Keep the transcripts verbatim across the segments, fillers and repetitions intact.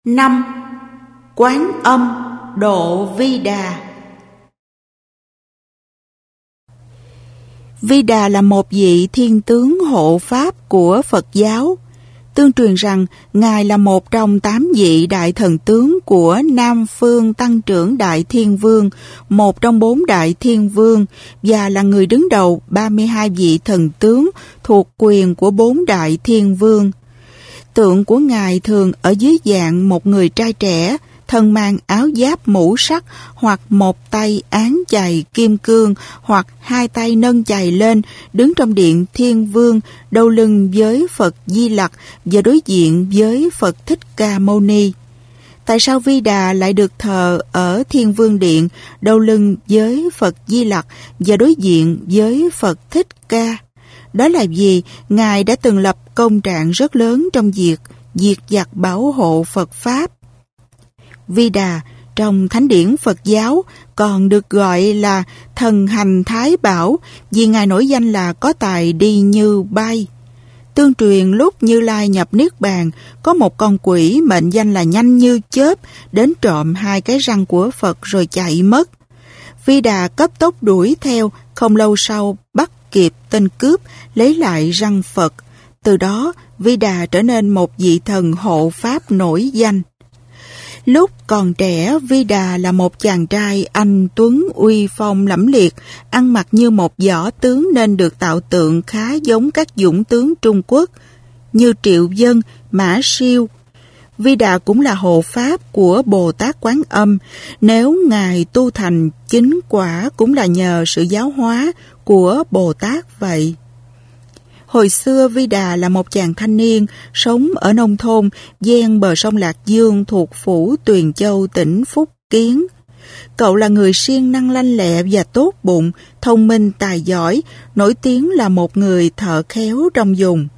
năm. Quán Âm độ Vi Đà. Vi Đà là một vị thiên tướng hộ pháp của Phật giáo. Tương truyền rằng Ngài là một trong tám vị đại thần tướng của Nam Phương Tăng Trưởng Đại Thiên Vương, một trong bốn đại thiên vương, và là người đứng đầu ba mươi hai vị thần tướng thuộc quyền của bốn đại thiên vương. Tượng của Ngài thường ở dưới dạng một người trai trẻ, thân mang áo giáp mũ sắt, hoặc một tay án chày kim cương, hoặc hai tay nâng chày lên, đứng trong điện Thiên Vương, đầu lưng với Phật Di Lặc và đối diện với Phật Thích Ca Mâu Ni. Tại sao Vi Đà lại được thờ ở Thiên Vương Điện, đầu lưng với Phật Di Lặc và đối diện với Phật Thích Ca? Đó là vì Ngài đã từng lập công trạng rất lớn trong việc diệt giặc bảo hộ Phật Pháp. Vi Đà trong thánh điển Phật giáo còn được gọi là thần hành Thái Bảo vì Ngài nổi danh là có tài đi như bay. Tương truyền lúc Như Lai nhập Niết Bàn, có một con quỷ mệnh danh là nhanh như chớp đến trộm hai cái răng của Phật rồi chạy mất. Vi Đà cấp tốc đuổi theo, không lâu sau bắt kịp tên cướp, lấy lại răng Phật. Từ đó, Vi Đà trở nên một vị thần hộ pháp nổi danh. Lúc còn trẻ, Vi Đà là một chàng trai anh tuấn uy phong lẫm liệt, ăn mặc như một võ tướng nên được tạo tượng khá giống các dũng tướng Trung Quốc như Triệu Vân, Mã Siêu. Vi Đà cũng là hộ pháp của Bồ Tát Quán Âm, nếu Ngài tu thành chính quả cũng là nhờ sự giáo hóa của Bồ Tát vậy. Hồi xưa Vi Đà là một chàng thanh niên sống ở nông thôn ven bờ sông Lạc Dương thuộc phủ Tuyền Châu, tỉnh Phúc Kiến. Cậu là người siêng năng lanh lẹ và tốt bụng, thông minh tài giỏi, nổi tiếng là một người thợ khéo trong vùng.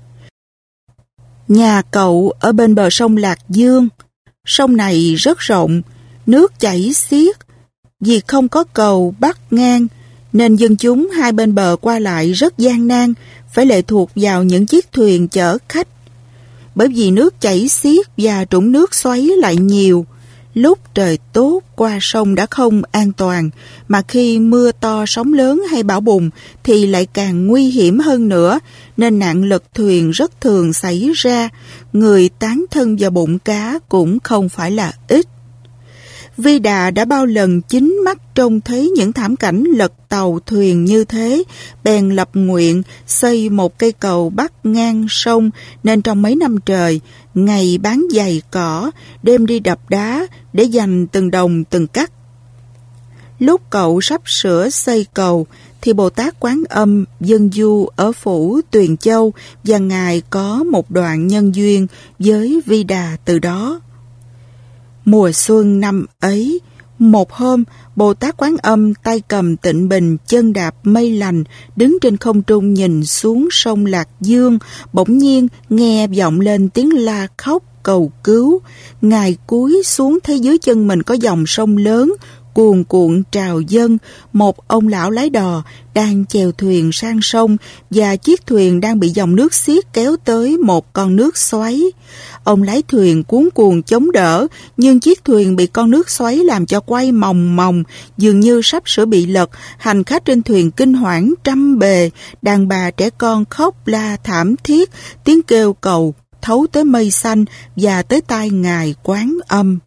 Nhà cậu ở bên bờ sông Lạc Dương. Sông này rất rộng, nước chảy xiết. Vì không có cầu bắc ngang, nên dân chúng hai bên bờ qua lại rất gian nan, phải lệ thuộc vào những chiếc thuyền chở khách. Bởi vì nước chảy xiết và trũng nước xoáy lại nhiều, lúc trời tốt qua sông đã không an toàn, mà khi mưa to sóng lớn hay bão bùng thì lại càng nguy hiểm hơn nữa, nên nạn lật thuyền rất thường xảy ra, người tán thân vào bụng cá cũng không phải là ít. Vi Đà đã bao lần chính mắt trông thấy những thảm cảnh lật tàu thuyền như thế, bèn lập nguyện xây một cây cầu bắc ngang sông, nên trong mấy năm trời, ngày bán giày cỏ, đêm đi đập đá để giành từng đồng từng cắt. Lúc cậu sắp sửa xây cầu, thì Bồ Tát Quán Âm vân du ở phủ Tuyền Châu và Ngài có một đoạn nhân duyên với Vi Đà từ đó. Mùa xuân năm ấy, một hôm, Bồ Tát Quán Âm tay cầm tịnh bình, chân đạp mây lành, đứng trên không trung nhìn xuống sông Lạc Dương, bỗng nhiên nghe vọng lên tiếng la khóc cầu cứu. Ngài cúi xuống thấy dưới chân mình có dòng sông lớn, cuồn cuộn trào dâng. Một ông lão lái đò đang chèo thuyền sang sông và chiếc thuyền đang bị dòng nước xiết kéo tới một con nước xoáy. Ông lái thuyền cuống cuồng chống đỡ, nhưng chiếc thuyền bị con nước xoáy làm cho quay mòng mòng, dường như sắp sửa bị lật. Hành khách trên thuyền kinh hoảng trăm bề, đàn bà trẻ con khóc la thảm thiết, tiếng kêu cầu thấu tới mây xanh và tới tai Ngài Quán Âm.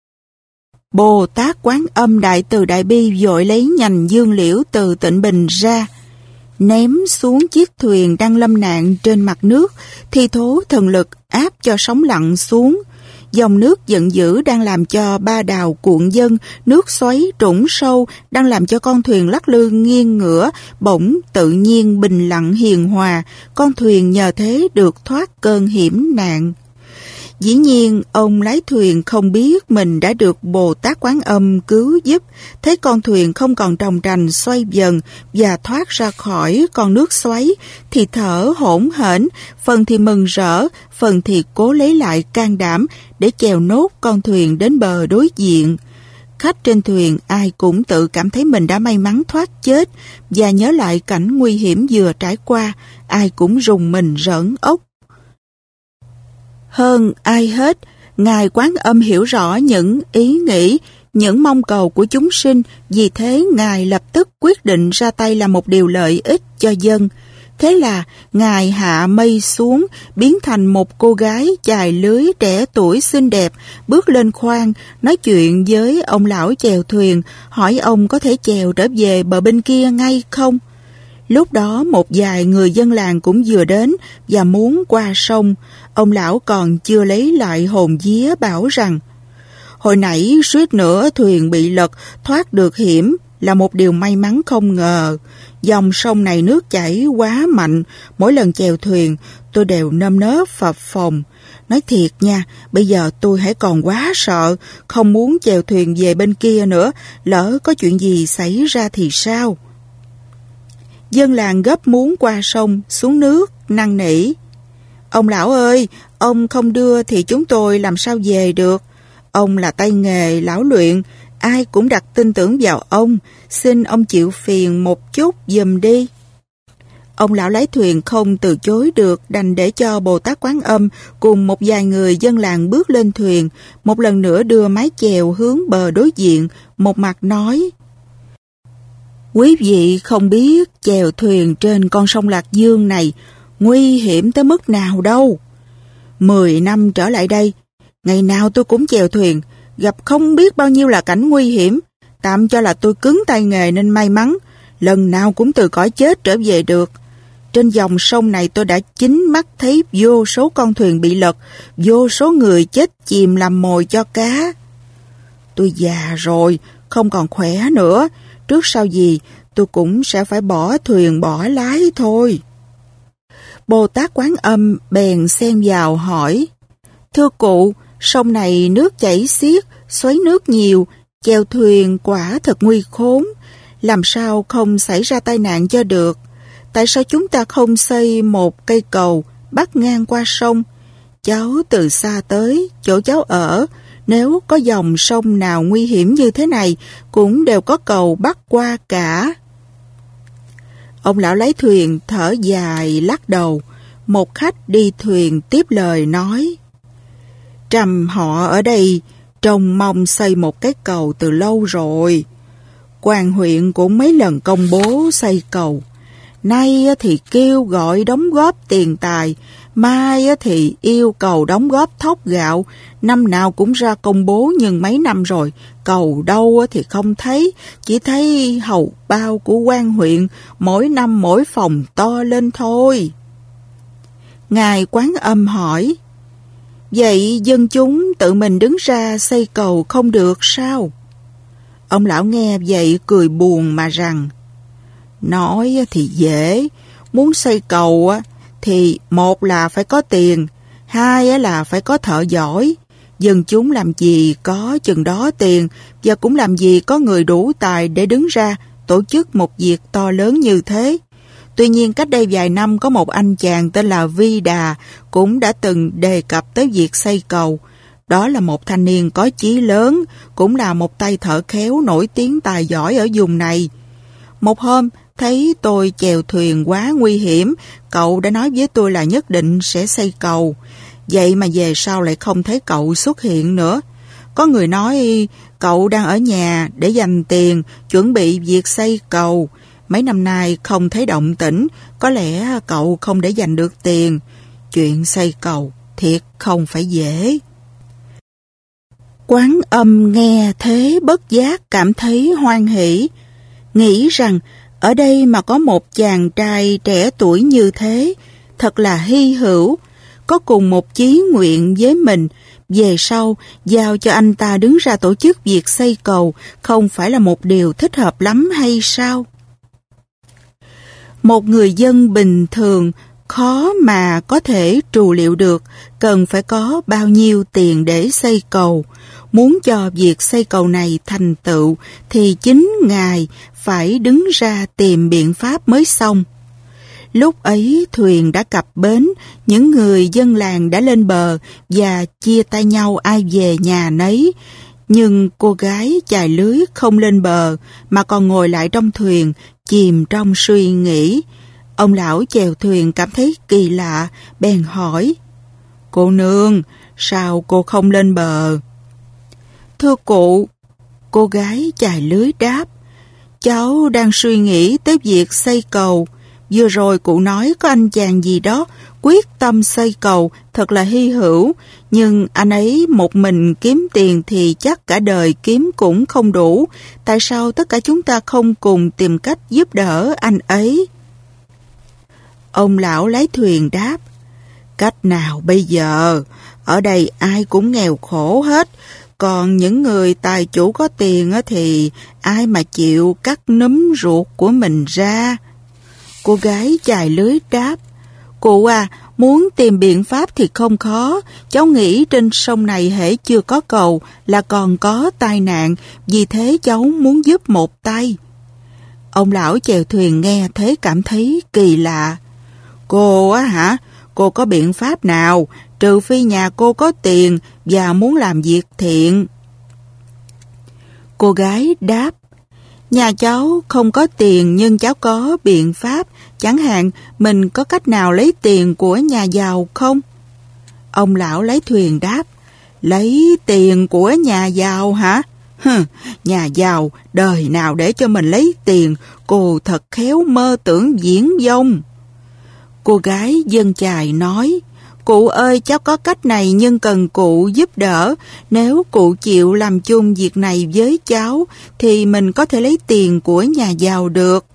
Bồ Tát Quán Âm đại từ đại bi vội lấy nhành dương liễu từ tịnh bình ra, ném xuống chiếc thuyền đang lâm nạn trên mặt nước, thi thố thần lực áp cho sóng lặng xuống. Dòng nước giận dữ đang làm cho ba đào cuộn dâng, nước xoáy trũng sâu đang làm cho con thuyền lắc lư nghiêng ngửa, bỗng tự nhiên bình lặng hiền hòa, con thuyền nhờ thế được thoát cơn hiểm nạn. Dĩ nhiên, ông lái thuyền không biết mình đã được Bồ Tát Quán Âm cứu giúp, thấy con thuyền không còn tròng trành xoay dần và thoát ra khỏi con nước xoáy, thì thở hổn hển, phần thì mừng rỡ, phần thì cố lấy lại can đảm để chèo nốt con thuyền đến bờ đối diện. Khách trên thuyền ai cũng tự cảm thấy mình đã may mắn thoát chết, và nhớ lại cảnh nguy hiểm vừa trải qua, ai cũng rùng mình rợn ốc. Hơn ai hết Ngài Quán Âm hiểu rõ những ý nghĩ, những mong cầu của chúng sinh, vì thế Ngài lập tức quyết định ra tay làm một điều lợi ích cho dân. Thế là Ngài hạ mây xuống, biến thành một cô gái chài lưới trẻ tuổi xinh đẹp, bước lên khoang, nói chuyện với ông lão chèo thuyền, hỏi ông có thể chèo trở về bờ bên kia ngay không? Lúc đó một vài người dân làng cũng vừa đến và muốn qua sông. Ông lão còn chưa lấy lại hồn vía bảo rằng hồi nãy suýt nữa thuyền bị lật, thoát được hiểm là một điều may mắn không ngờ. Dòng sông này nước chảy quá mạnh, mỗi lần chèo thuyền tôi đều nơm nớp phập phồng. Nói thiệt nha, bây giờ tôi hãy còn quá sợ, không muốn chèo thuyền về bên kia nữa, lỡ có chuyện gì xảy ra thì sao? Dân làng gấp muốn qua sông, xuống nước, năn nỉ. Ông lão ơi, ông không đưa thì chúng tôi làm sao về được? Ông là tay nghề, lão luyện, ai cũng đặt tin tưởng vào ông, xin ông chịu phiền một chút giùm đi. Ông lão lái thuyền không từ chối được, đành để cho Bồ Tát Quán Âm cùng một vài người dân làng bước lên thuyền, một lần nữa đưa mái chèo hướng bờ đối diện, một mặt nói: Quý vị không biết chèo thuyền trên con sông Lạc Dương này nguy hiểm tới mức nào đâu. Mười năm trở lại đây, ngày nào tôi cũng chèo thuyền, gặp không biết bao nhiêu là cảnh nguy hiểm. Tạm cho là tôi cứng tay nghề nên may mắn, lần nào cũng từ cõi chết trở về được. Trên dòng sông này tôi đã chính mắt thấy vô số con thuyền bị lật, vô số người chết chìm làm mồi cho cá. Tôi già rồi, không còn khỏe nữa, trước sau gì tôi cũng sẽ phải bỏ thuyền bỏ lái thôi. Bồ Tát Quán Âm bèn xen vào hỏi: Thưa cụ, sông này nước chảy xiết, xoáy nước nhiều, chèo thuyền quả thật nguy khốn, làm sao không xảy ra tai nạn cho được? Tại sao chúng ta không xây một cây cầu bắc ngang qua sông? Cháu từ xa tới chỗ cháu ở, nếu có dòng sông nào nguy hiểm như thế này cũng đều có cầu bắc qua cả. Ông lão lái thuyền thở dài lắc đầu. Một khách đi thuyền tiếp lời nói: Trầm họ ở đây trông mong xây một cái cầu từ lâu rồi. Quan huyện cũng mấy lần công bố xây cầu. Nay thì kêu gọi đóng góp tiền tài, mai thì yêu cầu đóng góp thóc gạo, năm nào cũng ra công bố, nhưng mấy năm rồi, cầu đâu thì không thấy, chỉ thấy hầu bao của quan huyện, mỗi năm mỗi phòng to lên thôi. Ngài Quán Âm hỏi: Vậy dân chúng tự mình đứng ra xây cầu không được sao? Ông lão nghe vậy cười buồn mà rằng: Nói thì dễ, muốn xây cầu thì một là phải có tiền, hai là phải có thợ giỏi. Dân chúng làm gì có chừng đó tiền, và cũng làm gì có người đủ tài để đứng ra tổ chức một việc to lớn như thế. Tuy nhiên cách đây vài năm có một anh chàng tên là Vi Đà cũng đã từng đề cập tới việc xây cầu. Đó là một thanh niên có chí lớn, cũng là một tay thợ khéo nổi tiếng tài giỏi ở vùng này. Một hôm, thấy tôi chèo thuyền quá nguy hiểm, cậu đã nói với tôi là nhất định sẽ xây cầu. Vậy mà về sau lại không thấy cậu xuất hiện nữa. Có người nói cậu đang ở nhà để dành tiền, chuẩn bị việc xây cầu. Mấy năm nay không thấy động tĩnh, có lẽ cậu không để dành được tiền. Chuyện xây cầu thiệt không phải dễ. Quán Âm nghe thế bất giác cảm thấy hoan hỷ, nghĩ rằng ở đây mà có một chàng trai trẻ tuổi như thế, thật là hy hữu, có cùng một chí nguyện với mình, về sau giao cho anh ta đứng ra tổ chức việc xây cầu không phải là một điều thích hợp lắm hay sao? Một người dân bình thường khó mà có thể trù liệu được cần phải có bao nhiêu tiền để xây cầu. Muốn cho việc xây cầu này thành tựu thì chính Ngài phải đứng ra tìm biện pháp mới xong. Lúc ấy thuyền đã cập bến, những người dân làng đã lên bờ và chia tay nhau ai về nhà nấy. Nhưng cô gái chài lưới không lên bờ mà còn ngồi lại trong thuyền, chìm trong suy nghĩ. Ông lão chèo thuyền cảm thấy kỳ lạ, bèn hỏi: Cô nương, sao cô không lên bờ? Thưa cụ, cô gái chài lưới đáp, cháu đang suy nghĩ tới việc xây cầu. Vừa rồi cụ nói có anh chàng gì đó quyết tâm xây cầu, thật là hy hữu, nhưng anh ấy một mình kiếm tiền thì chắc cả đời kiếm cũng không đủ. Tại sao tất cả chúng ta không cùng tìm cách giúp đỡ anh ấy? Ông lão lái thuyền đáp, cách nào bây giờ? Ở đây ai cũng nghèo khổ hết, còn những người tài chủ có tiền thì ai mà chịu cắt núm ruột của mình ra? Cô gái chài lưới đáp, cụ à, muốn tìm biện pháp thì không khó. Cháu nghĩ trên sông này hễ chưa có cầu là còn có tai nạn, vì thế cháu muốn giúp một tay. Ông lão chèo thuyền nghe thế cảm thấy kỳ lạ. Cô á hả? Cô có biện pháp nào? Trừ phi nhà cô có tiền và muốn làm việc thiện. Cô gái đáp, nhà cháu không có tiền nhưng cháu có biện pháp. Chẳng hạn mình có cách nào lấy tiền của nhà giàu không? Ông lão lái thuyền đáp, lấy tiền của nhà giàu hả? Hừ, nhà giàu đời nào để cho mình lấy tiền, cô thật khéo mơ tưởng viển vông. Cô gái dân chài nói, cụ ơi, cháu có cách này nhưng cần cụ giúp đỡ. Nếu cụ chịu làm chung việc này với cháu thì mình có thể lấy tiền của nhà giàu được.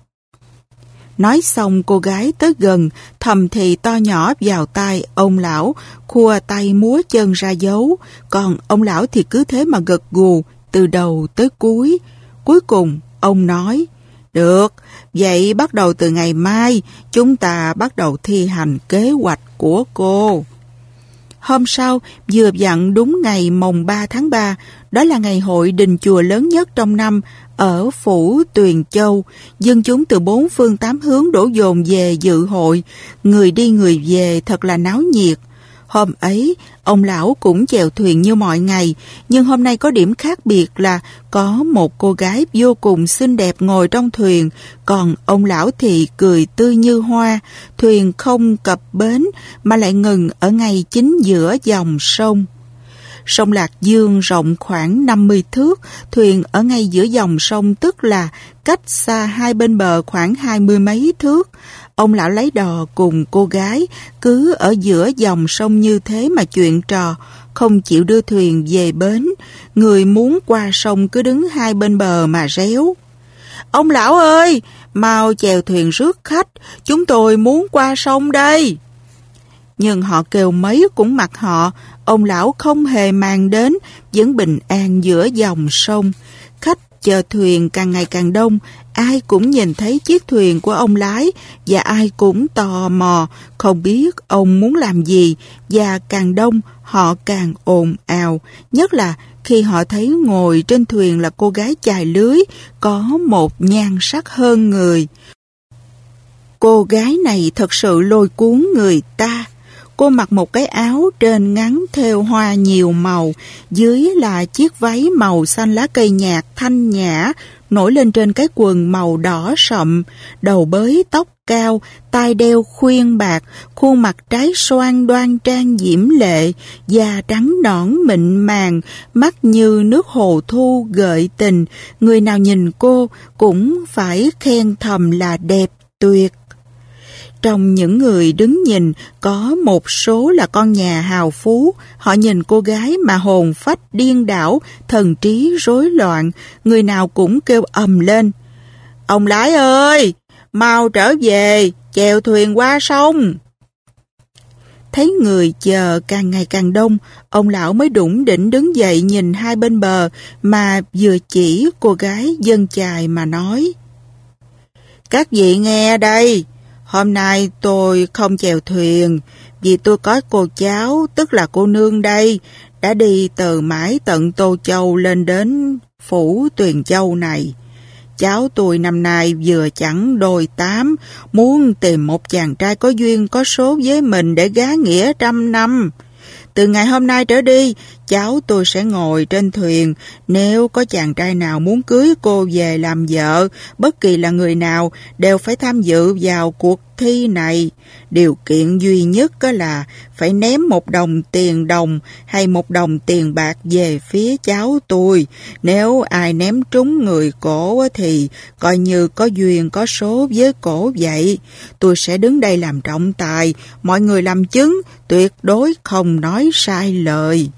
Nói xong cô gái tới gần, thầm thì to nhỏ vào tai ông lão, khua tay múa chân ra dấu, còn ông lão thì cứ thế mà gật gù từ đầu tới cuối. Cuối cùng ông nói, được, vậy bắt đầu từ ngày mai chúng ta bắt đầu thi hành kế hoạch của cô. Hôm sau, vừa vặn đúng ngày mồng ba tháng ba, đó là ngày hội đình chùa lớn nhất trong năm ở phủ Tuyền Châu. Dân chúng từ bốn phương tám hướng đổ dồn về dự hội, người đi người về thật là náo nhiệt. Hôm ấy, ông lão cũng chèo thuyền như mọi ngày, nhưng hôm nay có điểm khác biệt là có một cô gái vô cùng xinh đẹp ngồi trong thuyền, còn ông lão thì cười tươi như hoa. Thuyền không cập bến mà lại ngừng ở ngay chính giữa dòng sông. Sông Lạc Dương rộng khoảng năm mươi thước, thuyền ở ngay giữa dòng sông, tức là cách xa hai bên bờ khoảng hai mươi mấy thước. Ông lão lấy đò cùng cô gái cứ ở giữa dòng sông như thế mà chuyện trò, không chịu đưa thuyền về bến. Người muốn qua sông cứ đứng hai bên bờ mà réo. Ông lão ơi, mau chèo thuyền rước khách, chúng tôi muốn qua sông đây. Nhưng họ kêu mấy cũng mặc họ, ông lão không hề mang đến, vẫn bình an giữa dòng sông. Khách chờ thuyền càng ngày càng đông, ai cũng nhìn thấy chiếc thuyền của ông lái và ai cũng tò mò, không biết ông muốn làm gì, và càng đông họ càng ồn ào, nhất là khi họ thấy ngồi trên thuyền là cô gái chài lưới có một nhan sắc hơn người. Cô gái này thật sự lôi cuốn người ta. Cô mặc một cái áo trên ngắn thêu hoa nhiều màu, dưới là chiếc váy màu xanh lá cây nhạt thanh nhã, nổi lên trên cái quần màu đỏ sậm, đầu bới tóc cao, tai đeo khuyên bạc, khuôn mặt trái xoan đoan trang diễm lệ, da trắng nõn mịn màng, mắt như nước hồ thu gợi tình. Người nào nhìn cô cũng phải khen thầm là đẹp tuyệt. Trong những người đứng nhìn, có một số là con nhà hào phú, họ nhìn cô gái mà hồn phách điên đảo, thần trí rối loạn, người nào cũng kêu ầm lên. Ông lái ơi, mau trở về, chèo thuyền qua sông. Thấy người chờ càng ngày càng đông, ông lão mới đủng đỉnh đứng dậy nhìn hai bên bờ mà vừa chỉ cô gái dân chài mà nói. Các vị nghe đây, hôm nay tôi không chèo thuyền vì tôi có cô cháu, tức là cô nương đây, đã đi từ mãi tận Tô Châu lên đến phủ Tuyền Châu này. Cháu tôi năm nay vừa chẳng đôi tám, muốn tìm một chàng trai có duyên có số với mình để gá nghĩa trăm năm. Từ ngày hôm nay trở đi, cháu tôi sẽ ngồi trên thuyền. Nếu có chàng trai nào muốn cưới cô về làm vợ, bất kỳ là người nào, đều phải tham dự vào cuộc thi này. Điều kiện duy nhất là phải ném một đồng tiền đồng hay một đồng tiền bạc về phía cháu tôi. Nếu ai ném trúng người cổ thì coi như có duyên có số với cổ vậy. Tôi sẽ đứng đây làm trọng tài, mọi người làm chứng, tuyệt đối không nói sai lời.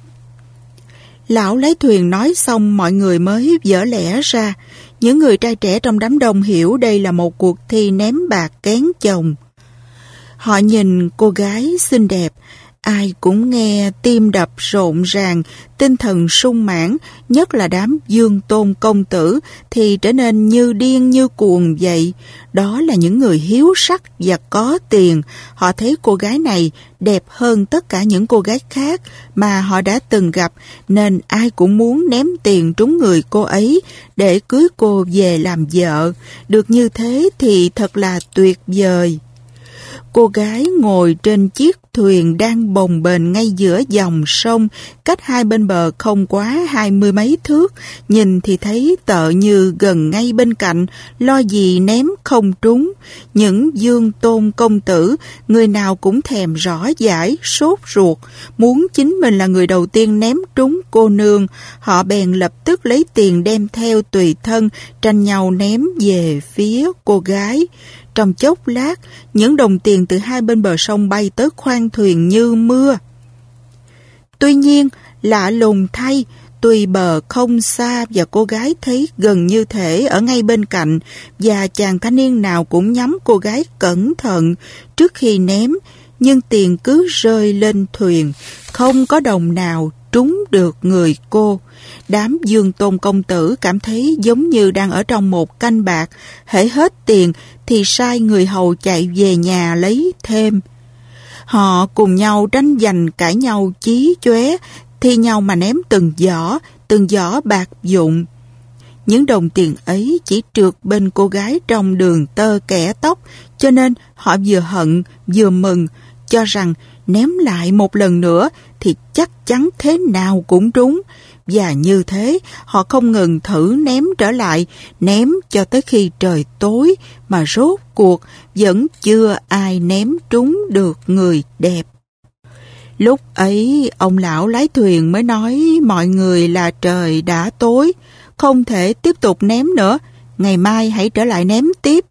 Lão lái thuyền nói xong, mọi người mới vỡ lẽ ra. Những người trai trẻ trong đám đông hiểu đây là một cuộc thi ném bạc kén chồng. Họ nhìn cô gái xinh đẹp, ai cũng nghe tim đập rộn ràng, tinh thần sung mãn, nhất là đám Dương Tôn công tử thì trở nên như điên như cuồng vậy. Đó là những người hiếu sắc và có tiền. Họ thấy cô gái này đẹp hơn tất cả những cô gái khác mà họ đã từng gặp, nên ai cũng muốn ném tiền trúng người cô ấy để cưới cô về làm vợ. Được như thế thì thật là tuyệt vời. Cô gái ngồi trên chiếc thuyền đang bồng bềnh ngay giữa dòng sông, cách hai bên bờ không quá hai mươi mấy thước, nhìn thì thấy tợ như gần ngay bên cạnh, lo gì ném không trúng. Những Dương Tôn công tử, người nào cũng thèm rõ dãi, sốt ruột, muốn chính mình là người đầu tiên ném trúng cô nương. Họ bèn lập tức lấy tiền đem theo tùy thân, tranh nhau ném về phía cô gái. Trong chốc lát, những đồng tiền từ hai bên bờ sông bay tới khoang thuyền như mưa. Tuy nhiên, lạ lùng thay, tuy bờ không xa và cô gái thấy gần như thể ở ngay bên cạnh, và chàng thanh niên nào cũng nhắm cô gái cẩn thận trước khi ném, nhưng tiền cứ rơi lên thuyền, không có đồng nào trúng được người cô. Đám Dương Tôn công tử cảm thấy giống như đang ở trong một canh bạc, hễ hết tiền thì sai người hầu chạy về nhà lấy thêm. Họ cùng nhau tranh giành, cãi nhau chí chóe, thi nhau mà ném từng giỏ, từng giỏ bạc vụn. Những đồng tiền ấy chỉ trượt bên cô gái trong đường tơ kẻ tóc, cho nên họ vừa hận vừa mừng, cho rằng ném lại một lần nữa thì chắc chắn thế nào cũng trúng. Và như thế, họ không ngừng thử ném trở lại, ném cho tới khi trời tối, mà rốt cuộc vẫn chưa ai ném trúng được người đẹp. Lúc ấy, ông lão lái thuyền mới nói mọi người là trời đã tối, không thể tiếp tục ném nữa, ngày mai hãy trở lại ném tiếp.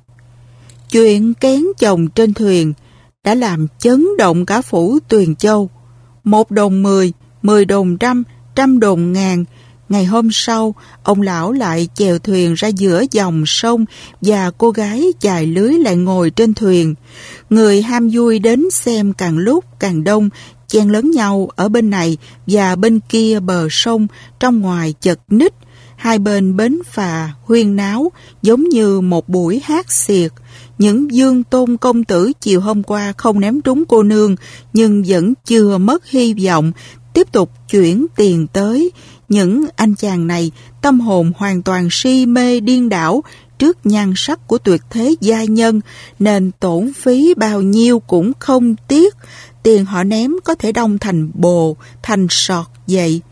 Chuyện kén chồng trên thuyền đã làm chấn động cả phủ Tuyền Châu. Một đồn mười, mười đồn trăm, trăm đồn ngàn. Ngày hôm sau, ông lão lại chèo thuyền ra giữa dòng sông và cô gái chài lưới lại ngồi trên thuyền. Người ham vui đến xem càng lúc càng đông, chen lấn nhau ở bên này và bên kia bờ sông, trong ngoài chật ních. Hai bên bến phà huyên náo giống như một buổi hát xiệt. Những Dương Tôn công tử chiều hôm qua không ném trúng cô nương, nhưng vẫn chưa mất hy vọng, tiếp tục chuyển tiền tới. Những anh chàng này tâm hồn hoàn toàn si mê điên đảo trước nhan sắc của tuyệt thế giai nhân, nên tổn phí bao nhiêu cũng không tiếc. Tiền họ ném có thể đông thành bồ, thành sọt vậy.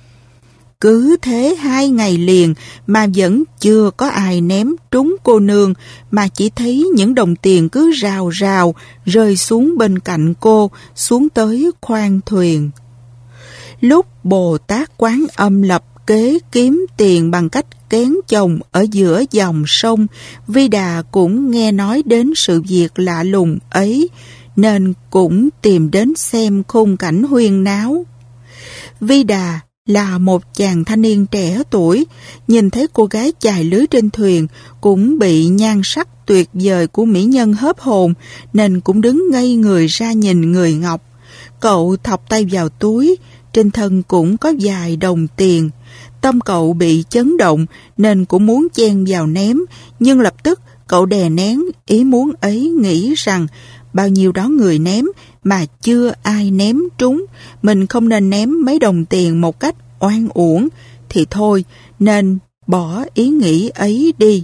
Cứ thế hai ngày liền mà vẫn chưa có ai ném trúng cô nương, mà chỉ thấy những đồng tiền cứ rào rào rơi xuống bên cạnh cô, xuống tới khoang thuyền. Lúc Bồ Tát Quán Âm lập kế kiếm tiền bằng cách kén chồng ở giữa dòng sông, Vi Đà cũng nghe nói đến sự việc lạ lùng ấy, nên cũng tìm đến xem khung cảnh huyên náo. Vi Đà là một chàng thanh niên trẻ tuổi, nhìn thấy cô gái chài lưới trên thuyền cũng bị nhan sắc tuyệt vời của mỹ nhân hớp hồn, nên cũng đứng ngây người ra nhìn người ngọc. Cậu thọc tay vào túi, trên thân cũng có vài đồng tiền. Tâm cậu bị chấn động nên cũng muốn chen vào ném, nhưng lập tức cậu đè nén ý muốn ấy, nghĩ rằng bao nhiêu đó người ném mà chưa ai ném trúng, mình không nên ném mấy đồng tiền một cách oan uổng, thì thôi nên bỏ ý nghĩ ấy đi.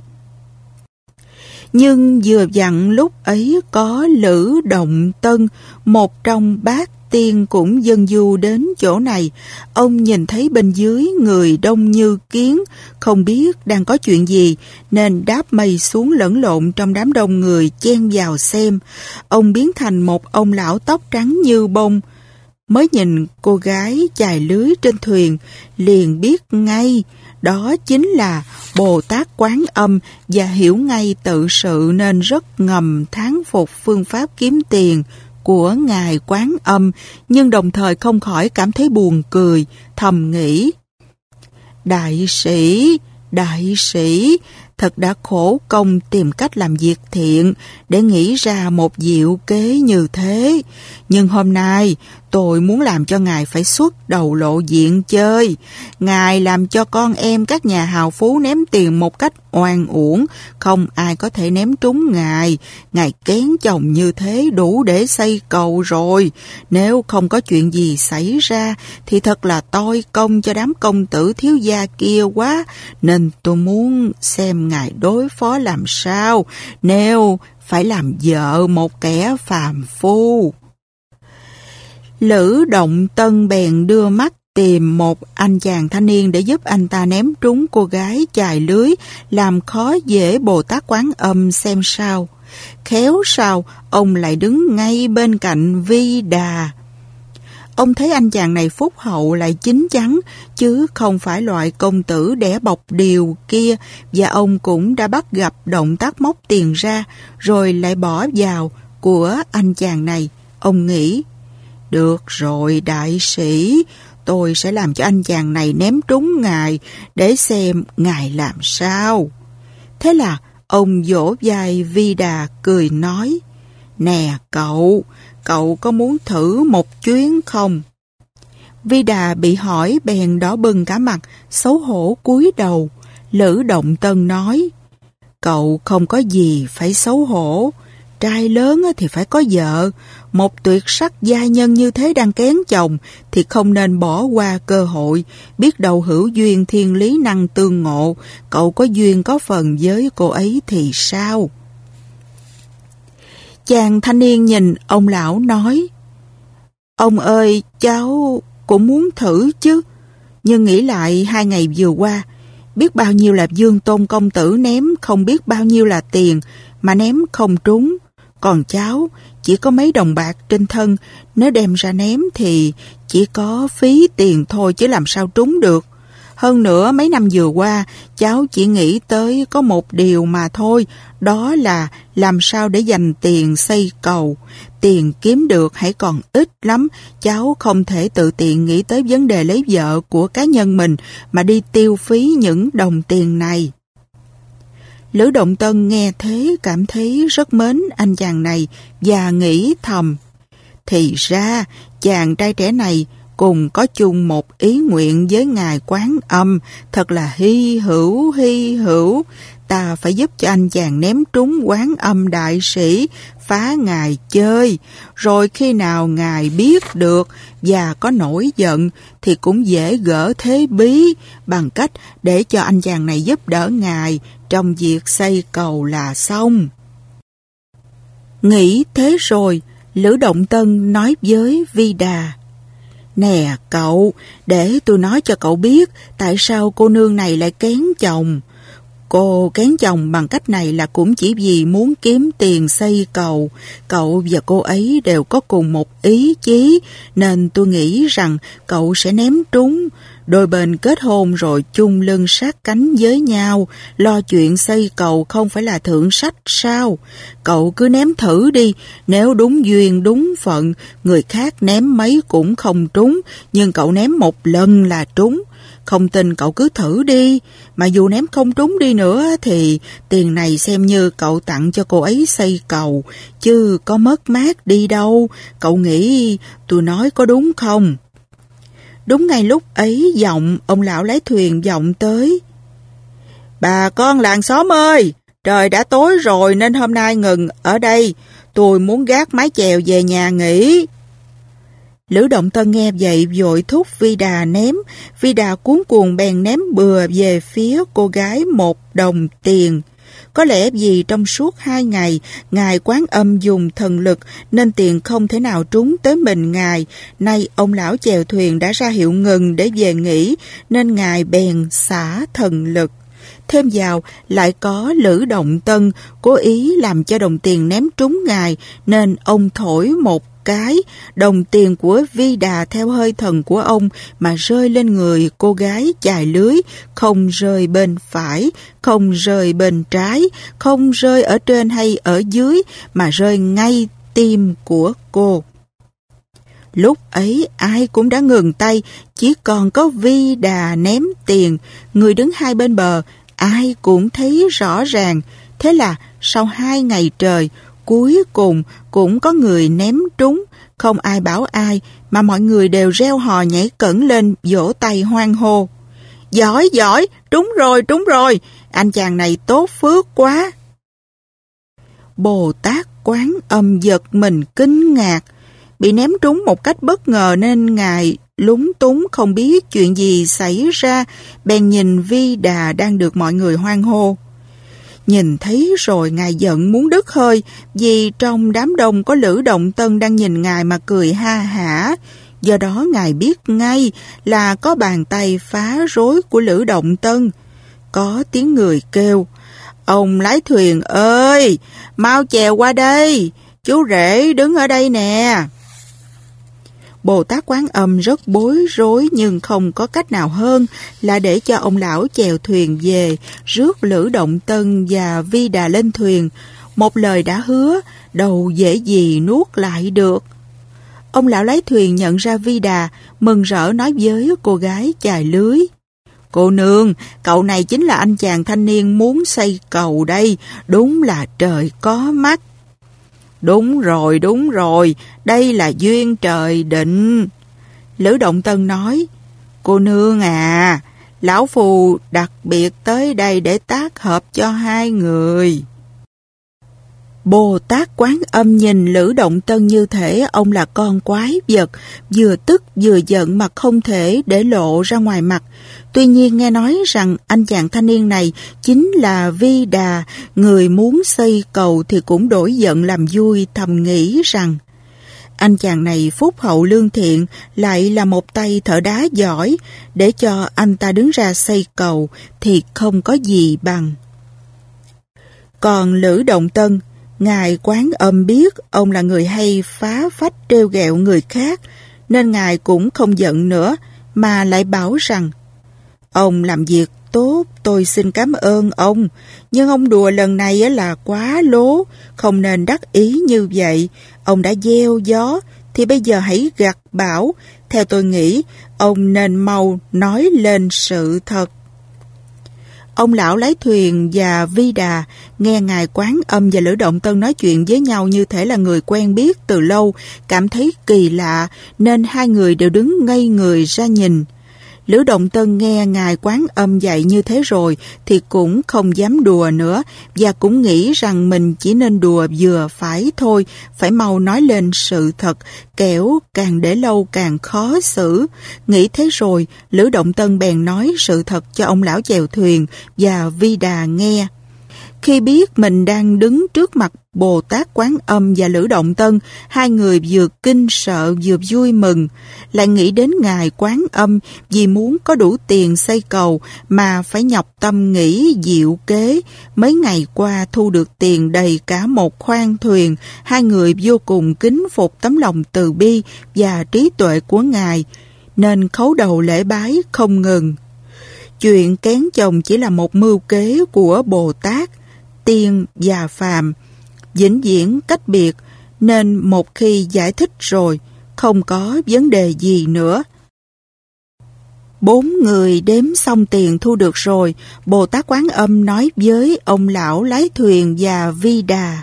Nhưng vừa vặn lúc ấy có Lữ Động Tân, một trong bát tiên cũng dâng du đến chỗ này. Ông nhìn thấy bên dưới người đông như kiến, không biết đang có chuyện gì, nên đáp mây xuống lẫn lộn trong đám đông người chen vào xem. Ông biến thành một ông lão tóc trắng như bông. Mới nhìn cô gái chài lưới trên thuyền, liền biết ngay đó chính là Bồ Tát Quán Âm, và hiểu ngay tự sự nên rất ngầm thán phục phương pháp kiếm tiền của Ngài Quán Âm, nhưng đồng thời không khỏi cảm thấy buồn cười, thầm nghĩ: Đại sĩ, đại sĩ, thật đã khổ công tìm cách làm việc thiện để nghĩ ra một diệu kế như thế. Nhưng hôm nay tôi muốn làm cho Ngài phải xuất đầu lộ diện chơi. Ngài làm cho con em các nhà hào phú ném tiền một cách oan uổng, không ai có thể ném trúng Ngài. Ngài kén chồng như thế đủ để xây cầu rồi. Nếu không có chuyện gì xảy ra thì thật là tôi công cho đám công tử thiếu gia kia quá, nên tôi muốn xem Ngài đối phó làm sao nếu phải làm vợ một kẻ phàm phu. Lữ Động Tân bèn đưa mắt tìm một anh chàng thanh niên để giúp anh ta ném trúng cô gái chài lưới, làm khó dễ Bồ Tát Quán Âm xem sao. Khéo sao ông lại đứng ngay bên cạnh Vi Đà. Ông thấy anh chàng này phúc hậu lại chín chắn, chứ không phải loại công tử đẻ bọc điều kia, và ông cũng đã bắt gặp động tác móc tiền ra, rồi lại bỏ vào của anh chàng này. Ông nghĩ: Được rồi đại sĩ, tôi sẽ làm cho anh chàng này ném trúng Ngài để xem Ngài làm sao. Thế là ông vỗ vai Vi Đà cười nói: Nè cậu, cậu có muốn thử một chuyến không? Vi Đà bị hỏi bèn đỏ bừng cả mặt, xấu hổ cúi đầu. Lữ Động Tân nói: Cậu không có gì phải xấu hổ. Trai lớn thì phải có vợ. Một tuyệt sắc giai nhân như thế đang kén chồng thì không nên bỏ qua cơ hội. Biết đâu hữu duyên thiên lý năng tương ngộ, cậu có duyên có phần với cô ấy thì sao? Chàng thanh niên nhìn ông lão nói: Ông ơi, cháu cũng muốn thử chứ. Nhưng nghĩ lại hai ngày vừa qua, biết bao nhiêu là Dương Tôn công tử ném không biết bao nhiêu là tiền mà ném không trúng. Còn cháu chỉ có mấy đồng bạc trên thân, nếu đem ra ném thì chỉ có phí tiền thôi chứ làm sao trúng được. Hơn nữa mấy năm vừa qua, cháu chỉ nghĩ tới có một điều mà thôi, đó là làm sao để dành tiền xây cầu. Tiền kiếm được hãy còn ít lắm, cháu không thể tự tiện nghĩ tới vấn đề lấy vợ của cá nhân mình mà đi tiêu phí những đồng tiền này. Lữ Động Tân nghe thế cảm thấy rất mến anh chàng này và nghĩ thầm: Thì ra chàng trai trẻ này cùng có chung một ý nguyện với Ngài Quán Âm, thật là hy hữu hy hữu. Ta phải giúp cho anh chàng ném trúng Quán Âm đại sĩ, phá Ngài chơi. Rồi khi nào Ngài biết được và có nổi giận thì cũng dễ gỡ thế bí, bằng cách để cho anh chàng này giúp đỡ Ngài trong việc xây cầu là xong. Nghĩ thế rồi, Lữ Động Tân nói với Vi Đà: Nè cậu, để tôi nói cho cậu biết tại sao cô nương này lại kén chồng. Cô kén chồng bằng cách này là cũng chỉ vì muốn kiếm tiền xây cầu. Cậu và cô ấy đều có cùng một ý chí, nên tôi nghĩ rằng cậu sẽ ném trúng. Đôi bên kết hôn rồi chung lưng sát cánh với nhau, lo chuyện xây cầu không phải là thượng sách sao? Cậu cứ ném thử đi, nếu đúng duyên đúng phận, người khác ném mấy cũng không trúng, nhưng cậu ném một lần là trúng. Không tin cậu cứ thử đi, mà dù ném không trúng đi nữa thì tiền này xem như cậu tặng cho cô ấy xây cầu, chứ có mất mát đi đâu. Cậu nghĩ tôi nói có đúng không? Đúng ngay lúc ấy, giọng ông lão lái thuyền vọng tới: Bà con làng xóm ơi, trời đã tối rồi nên hôm nay ngừng ở đây. Tôi muốn gác mái chèo về nhà nghỉ. Lữ Động Tân nghe vậy vội thúc Vi Đà ném. Vi Đà cuống cuồng bèn ném bừa về phía cô gái một đồng tiền. Có lẽ vì trong suốt hai ngày, Ngài Quán Âm dùng thần lực nên tiền không thể nào trúng tới mình Ngài. Nay ông lão chèo thuyền đã ra hiệu ngừng để về nghỉ, nên Ngài bèn xả thần lực. Thêm vào, lại có Lữ Động Tân cố ý làm cho đồng tiền ném trúng Ngài, nên ông thổi một cái, đồng tiền của Vi Đà theo hơi thần của ông mà rơi lên người cô gái chài lưới, không rơi bên phải, không rơi bên trái, không rơi ở trên hay ở dưới, mà rơi ngay tim của cô. Lúc ấy ai cũng đã ngừng tay, chỉ còn có Vi Đà ném tiền. Người đứng hai bên bờ, ai cũng thấy rõ ràng. Thế là sau hai ngày trời, cuối cùng cũng có người ném trúng. Không ai bảo ai, mà mọi người đều reo hò nhảy cẫng lên, vỗ tay hoan hô. Giỏi, giỏi, trúng rồi, trúng rồi, anh chàng này tốt phước quá. Bồ Tát Quán Âm giật mình kinh ngạc. Bị ném trúng một cách bất ngờ nên Ngài lúng túng không biết chuyện gì xảy ra, bèn nhìn Vi Đà đang được mọi người hoan hô. Nhìn thấy rồi Ngài giận muốn đứt hơi, vì trong đám đông có Lữ Động Tân đang nhìn Ngài mà cười ha hả. Do đó Ngài biết ngay là có bàn tay phá rối của Lữ Động Tân. Có tiếng người kêu, ông lái thuyền ơi, mau chèo qua đây, chú rể đứng ở đây nè. Bồ Tát Quán Âm rất bối rối nhưng không có cách nào hơn là để cho ông lão chèo thuyền về, rước Lữ Động Tân và Vi Đà lên thuyền. Một lời đã hứa, đâu dễ gì nuốt lại được. Ông lão lái thuyền nhận ra Vi Đà, mừng rỡ nói với cô gái chài lưới. Cô nương, cậu này chính là anh chàng thanh niên muốn xây cầu đây, đúng là trời có mắt. Đúng rồi, đúng rồi, đây là duyên trời định. Lữ Động Tân nói, cô nương à, lão phù đặc biệt tới đây để tác hợp cho hai người. Bồ Tát Quán Âm nhìn Lữ Động Tân như thể ông là con quái vật, vừa tức vừa giận mà không thể để lộ ra ngoài mặt. Tuy nhiên nghe nói rằng anh chàng thanh niên này chính là Vi Đà, người muốn xây cầu thì cũng đổi giận làm vui, thầm nghĩ rằng anh chàng này phúc hậu lương thiện, lại là một tay thợ đá giỏi, để cho anh ta đứng ra xây cầu thì không có gì bằng. Còn Lữ Động Tân, Ngài Quán Âm biết ông là người hay phá phách trêu ghẹo người khác, nên Ngài cũng không giận nữa, mà lại bảo rằng ông làm việc tốt, tôi xin cảm ơn ông, nhưng ông đùa lần này là quá lố, không nên đắc ý như vậy. Ông đã gieo gió, thì bây giờ hãy gặt bão. Theo tôi nghĩ, ông nên mau nói lên sự thật. Ông lão lái thuyền và Vi Đà nghe Ngài Quán Âm và Lữ Động Tân nói chuyện với nhau như thể là người quen biết từ lâu, cảm thấy kỳ lạ, nên hai người đều đứng ngây người ra nhìn. Lữ Động Tân nghe Ngài Quán Âm dạy như thế rồi thì cũng không dám đùa nữa, và cũng nghĩ rằng mình chỉ nên đùa vừa phải thôi, phải mau nói lên sự thật, kẻo càng để lâu càng khó xử. Nghĩ thế rồi, Lữ Động Tân bèn nói sự thật cho ông lão chèo thuyền và Vi Đà nghe. Khi biết mình đang đứng trước mặt Bồ Tát Quán Âm và Lữ Động Tân, hai người vừa kinh sợ vừa vui mừng, lại nghĩ đến Ngài Quán Âm vì muốn có đủ tiền xây cầu mà phải nhọc tâm nghĩ diệu kế. Mấy ngày qua thu được tiền đầy cả một khoang thuyền, hai người vô cùng kính phục tấm lòng từ bi và trí tuệ của Ngài, nên khấu đầu lễ bái không ngừng. Chuyện kén chồng chỉ là một mưu kế của Bồ Tát, tiên và phàm, vĩnh viễn cách biệt, nên một khi giải thích rồi, không có vấn đề gì nữa. Bốn người đếm xong tiền thu được rồi, Bồ Tát Quán Âm nói với ông lão lái thuyền và Vi Đà.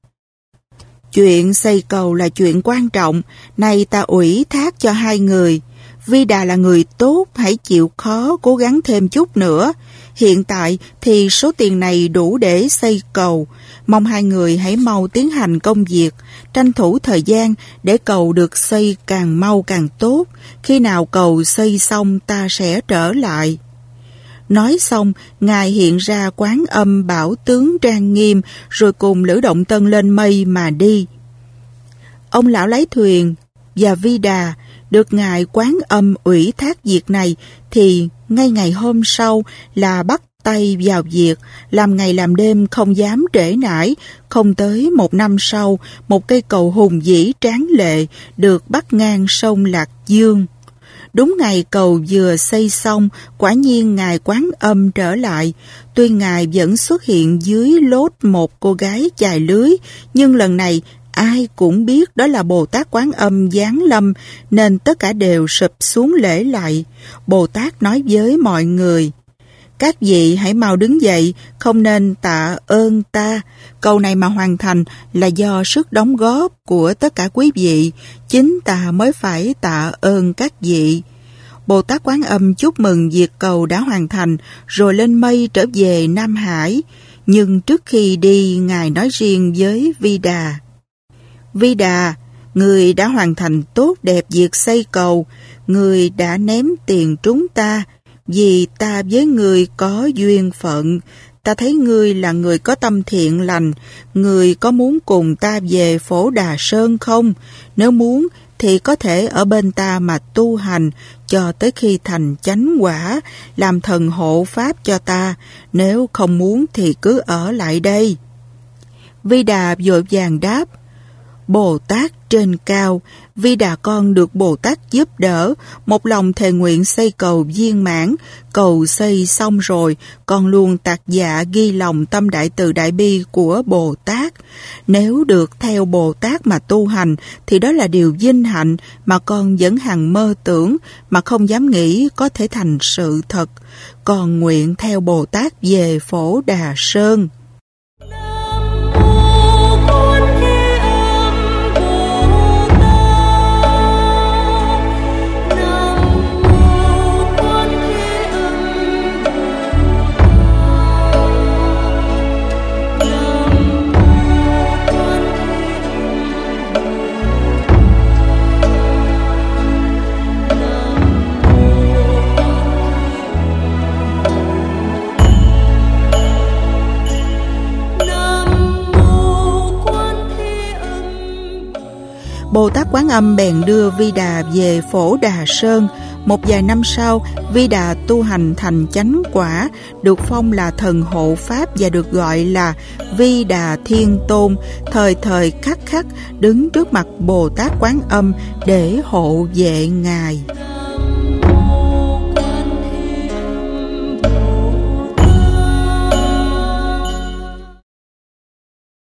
Chuyện xây cầu là chuyện quan trọng, nay ta ủy thác cho hai người. Vi Đà là người tốt, hãy chịu khó cố gắng thêm chút nữa. Hiện tại thì số tiền này đủ để xây cầu. Mong hai người hãy mau tiến hành công việc, tranh thủ thời gian để cầu được xây càng mau càng tốt. Khi nào cầu xây xong ta sẽ trở lại. Nói xong, Ngài hiện ra Quán Âm bảo tướng trang nghiêm, rồi cùng Lữ Động Tân lên mây mà đi. Ông lão lái thuyền và Vi Đà được Ngài Quán Âm ủy thác việc này thì ngay ngày hôm sau là bắt tay vào việc, làm ngày làm đêm không dám trễ nải. Không tới một năm sau, một cây cầu hùng vĩ tráng lệ được bắc ngang sông Lạc Dương. Đúng ngày cầu vừa xây xong, quả nhiên Ngài Quán Âm trở lại. Tuy Ngài vẫn xuất hiện dưới lốt một cô gái chài lưới, nhưng lần này ai cũng biết đó là Bồ Tát Quán Âm giáng lâm, nên tất cả đều sụp xuống lễ lạy. Bồ Tát nói với mọi người: các vị hãy mau đứng dậy, không nên tạ ơn ta. Câu này mà hoàn thành là do sức đóng góp của tất cả quý vị, chính ta mới phải tạ ơn các vị. Bồ Tát Quán Âm chúc mừng việc cầu đã hoàn thành, rồi lên mây trở về Nam Hải. Nhưng trước khi đi, Ngài nói riêng với Vi Đà: Vi Đà, người đã hoàn thành tốt đẹp việc xây cầu, người đã ném tiền trúng ta, vì ta với người có duyên phận. Ta thấy ngươi là người có tâm thiện lành, người có muốn cùng ta về Phổ Đà Sơn không? Nếu muốn thì có thể ở bên ta mà tu hành cho tới khi thành chánh quả, làm thần hộ pháp cho ta. Nếu không muốn thì cứ ở lại đây. Vi Đà vội vàng đáp: Bồ Tát trên cao, Vi Đà con được Bồ Tát giúp đỡ, một lòng thề nguyện xây cầu viên mãn. Cầu xây xong rồi, con luôn tạc dạ ghi lòng tâm đại từ đại bi của Bồ Tát. Nếu được theo Bồ Tát mà tu hành, thì đó là điều vinh hạnh mà con vẫn hằng mơ tưởng, mà không dám nghĩ có thể thành sự thật. Con nguyện theo Bồ Tát về Phổ Đà Sơn. Bồ Tát Quán Âm bèn đưa Vi Đà về Phổ Đà Sơn. Một vài năm sau, Vi Đà tu hành thành chánh quả, được phong là thần hộ pháp và được gọi là Vi Đà Thiên Tôn, thời thời khắc khắc đứng trước mặt Bồ Tát Quán Âm để hộ vệ Ngài.